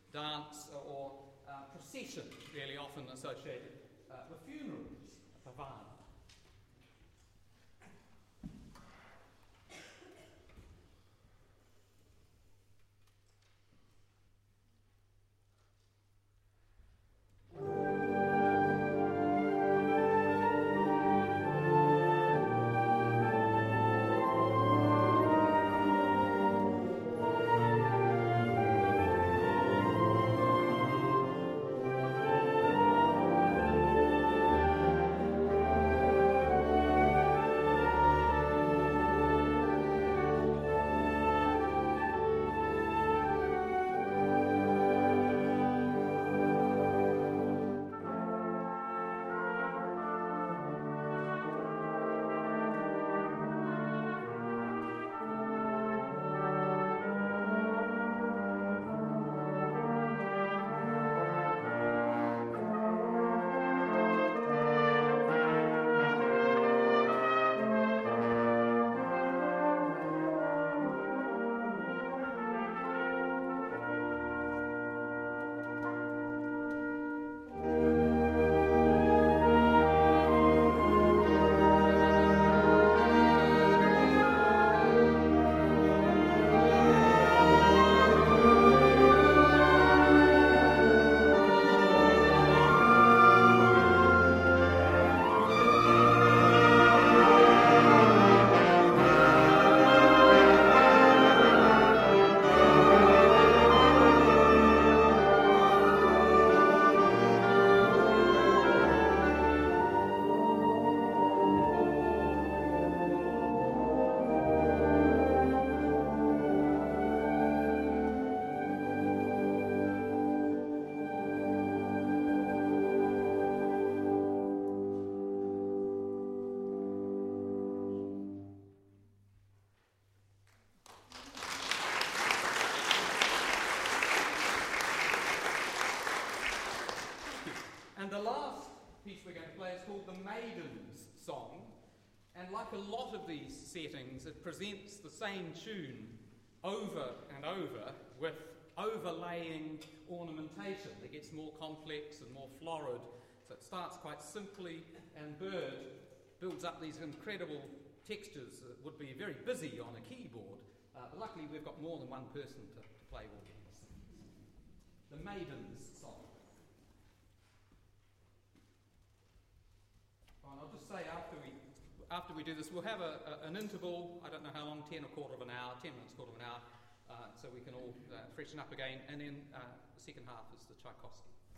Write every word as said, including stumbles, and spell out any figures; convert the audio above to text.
dance or uh, procession, really often associated uh, with funerals, a pavane. And the last piece we're going to play is called The Maiden's Song. And like a lot of these settings, it presents the same tune over and over with overlaying ornamentation that gets more complex and more florid. So it starts quite simply, and Bird builds up these incredible textures that would be very busy on a keyboard. Uh, but luckily we've got more than one person to, to play all these things. The Maiden's Song. And I'll just say after we after we do this, we'll have a, a, an interval, I don't know how long, ten, a quarter of an hour, ten minutes, quarter of an hour, uh, so we can all uh, freshen up again, and then uh, the second half is the Tchaikovsky.